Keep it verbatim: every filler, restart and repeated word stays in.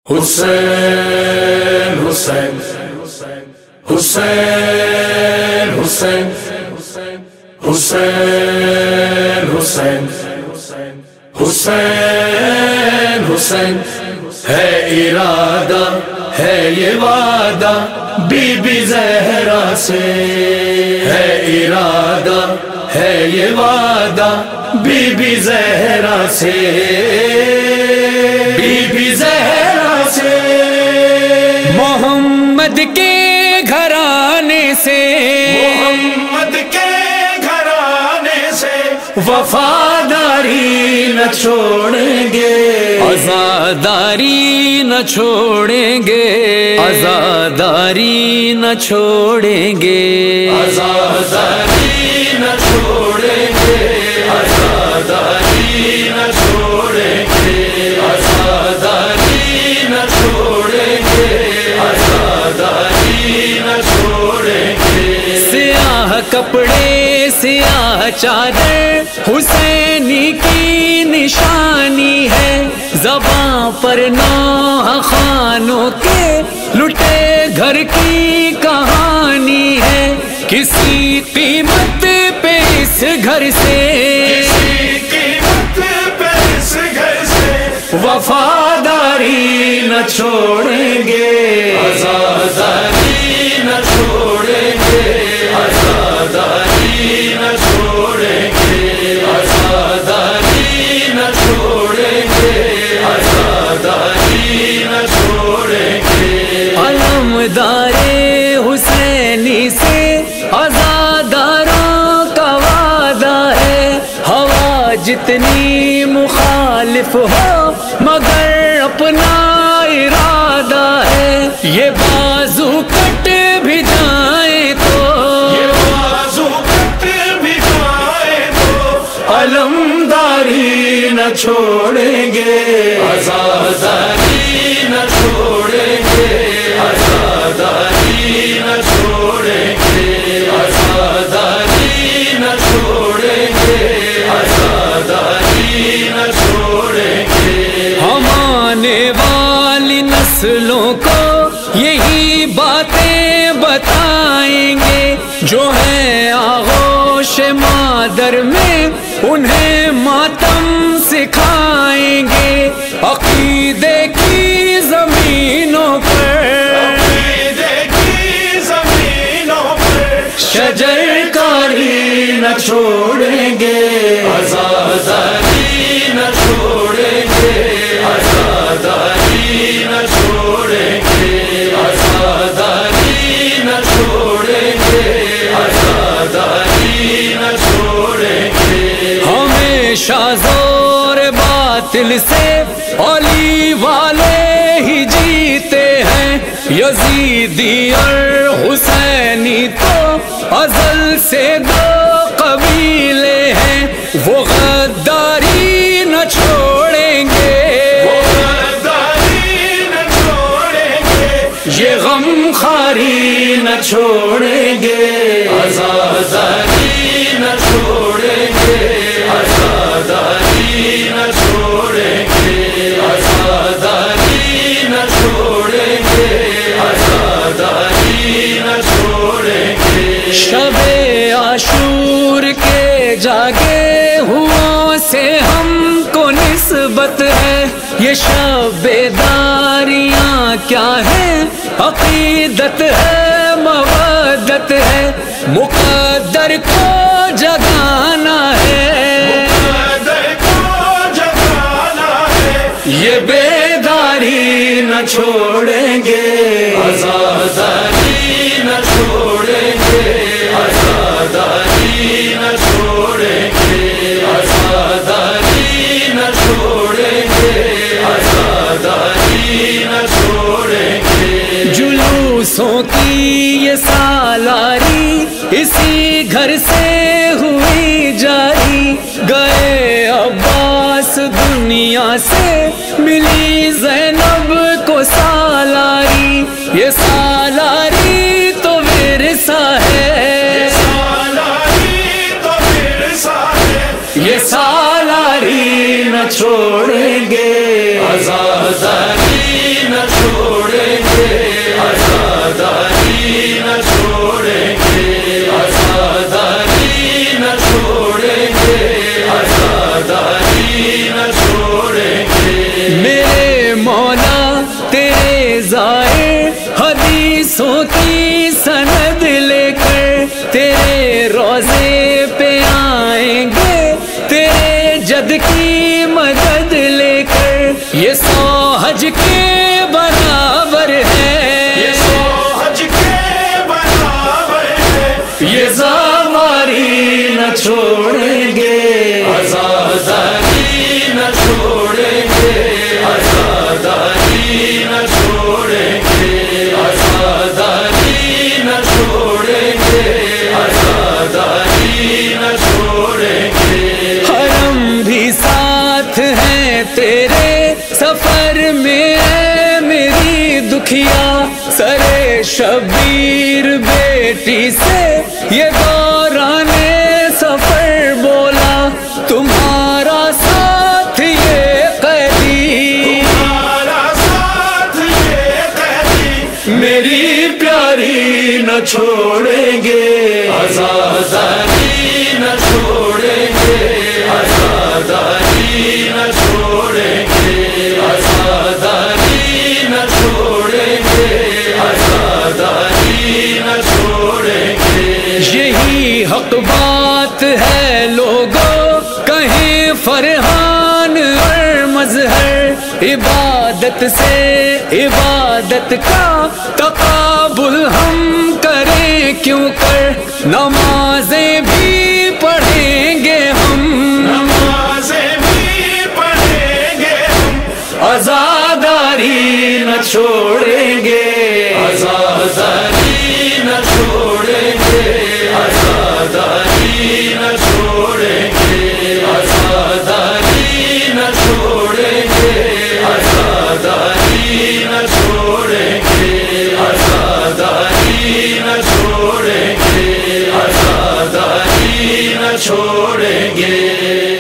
حسین حسین حسین حسین حسین حسین حسین حسین ہے ارادہ ہے یہ وعدہ بی بی زہرا سے، ہے ارادہ ہے یہ وعدہ بی بی زہرا سے، بی بی زہرا سے، محمد کے گھرانے سے، محمد کے گھرانے سے وفاداری نہ چھوڑیں گے، عزاداری نہ چھوڑیں گے، عزاداری نہ چھوڑیں گے، عزاداری نہ چھوڑیں گے، عزاداری نہ چھوڑیں گے، عزاداری نہ چھوڑیں گے، عزاداری نہ چھوڑیں گے۔ سیاہ کپڑے سیاہ چادر حسینی کی نشانی ہے، زباں پر نوح خانوں کے لٹے گھر کی کہانی ہے، کسی قیمت پہ اس گھر سے، کسی قیمت پہ اس گھر سے وفاداری نہ چھوڑیں گے، عزاداری نہ چھوڑیں گے، عزاداری نہ چھوڑیں گے، عزاداری نہ چھوڑیں گے، عزاداری نہ چھوڑیں گے۔ علمدار حسینی سے عزاداروں کا وعدہ ہے، ہوا جتنی مخالف ہو مگر اپنا ارادہ ہے، یہ بازو کٹ بھی جائیں تو، یہ بازو کٹ بھی جائیں تو علمداری نہ چھوڑیں گے، عزاداری نہ چھوڑیں گے، عزاداری نہ چھوڑیں گے، عزاداری نہ چھوڑیں گے، عزاداری نہ چھوڑیں گے۔ ہم آنے والی نسلوں کو یہی باتیں بتائیں گے، جو ہیں آغوش مادر میں انہیں ماتم سکھائیں گے، عقیدے کی زمینوں پر، عقیدے کی زمینوں پر شجر کاری نہ چھوڑیں گے، عزاداری نہ چھوڑیں گے، عزاداری نہ چھوڑیں گے، عزاداری نہ چھوڑیں گے، عزاداری نہ چھوڑیں گے۔ ہمیشہ زور باطل سے علی والے ہی جیتے ہیں، یزیدی اور حسینی تو ازل سے دو قبیلے ہیں، وہ غداری نہ چھوڑیں گے، وہ غداری نہ چھوڑیں گے، یہ غم خواری نہ چھوڑیں گے، عزاداری نہ چھوڑیں گے، عزاداری نہ چھوڑیں گے، عزاداری نہ چھوڑیں گے، عزاداری نہ چھوڑیں گے۔ شب عاشور کے جاگے ہوں سے ہم کو نسبت ہے، یہ شب بیداریاں کیا ہے، عقیدت ہے مودت ہے، مقدر کو جگانا ہے، مقدر کو جگانا ہے، یہ بیداری نہ چھوڑیں گے، عزاداری نہ چھوڑیں گے، عزاداری نہ چھوڑیں گے، عزاداری نہ چھوڑیں گے، عزاداری نہ چھوڑیں گے۔ جلوسوں کی یہ سالاری اسی گھر سے ہوئی جاری، گئے عباس دنیا سے ملی زینب کو سالاری، یہ سالاری تو ورثہ ہے، یہ سالاری تو ورثہ ہے، یہ سالاری نہ چھوڑیں گے، عزاداری نہ روزے پہ آئیں گے تیرے جد کی مدد لے کر، یہ سو حج کے برابر ہے، یہ سو حج کے برابر ہے، یہ زواری نہ چھوڑیں گے، عزاداری نہ چھوڑیں گے، عزاداری نہ چھوڑیں گے، عزاداری نہ چھوڑیں گے، عزاداری نہ چھوڑیں گے۔ حرم بھی ساتھ ہیں تیرے سفر میں ہے میری دکھیا، سرے شبیر بیٹی سے یہ دوران سفر بولا، تمہارا ساتھ یہ قیدی، تمہارا ساتھ یہ قیدی، میری پیاری نہ چھوڑیں گے، عزاداری نہ چھوڑیں گے، عزاداری نہ چھوڑیں گے، عزاداری نہ چھوڑیں گے، عزاداری نہ چھوڑیں گے۔ یہی حق بات ہے لوگوں، کہیں فرحان اور مظہر، عبادت سے عبادت کا تقابل ہم کریں کیوں کر، نمازیں بھی پڑھیں گے ہم، نمازیں بھی پڑھیں گے ہم، عزاداری نہ چھوڑیں گے، عزاداری نہ چھوڑیں گے، عزاداری نہ چھوڑیں گے، عزاداری نہ چھوڑیں گے، عزاداری نہ چھوڑیں گے، عزاداری نہ چھوڑیں گے، عزاداری نہ چھوڑیں گے۔